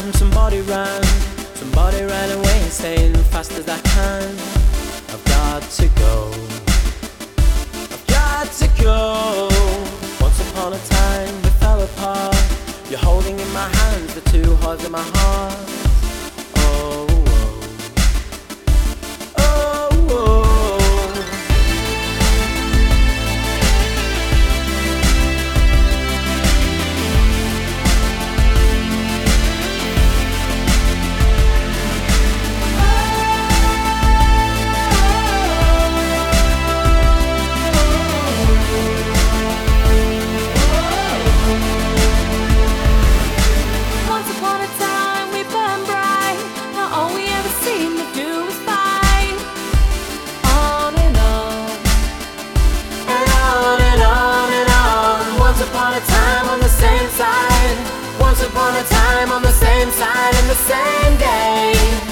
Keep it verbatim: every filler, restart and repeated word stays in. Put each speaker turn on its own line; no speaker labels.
Somebody ran, somebody ran away, saying fast as I can, I've got to go, I've got to go. Once upon a time we fell apart. You're holding in my hands the two halves of my heart. Oh, oh, oh, oh. Once upon a time on the same side in the same day.